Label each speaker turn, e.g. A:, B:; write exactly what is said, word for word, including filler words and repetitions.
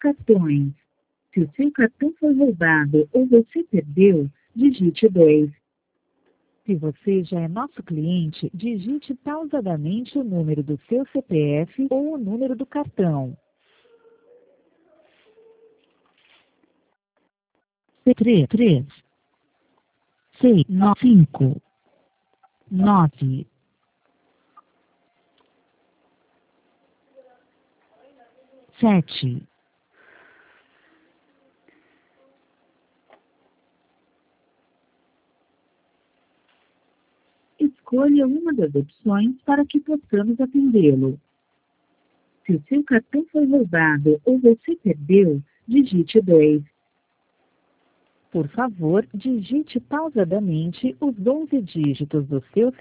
A: Cartões. Se o seu cartão foi roubado ou você perdeu, digite dois. Se você já é nosso cliente, digite pausadamente o número do seu C P F ou o número do cartão. três, três, seis, nove, cinco, nove. Sete. Escolha uma das opções para que possamos atendê-lo. Se o seu cartão foi roubado ou você perdeu, digite dois. Por favor, digite pausadamente os onze dígitos do seu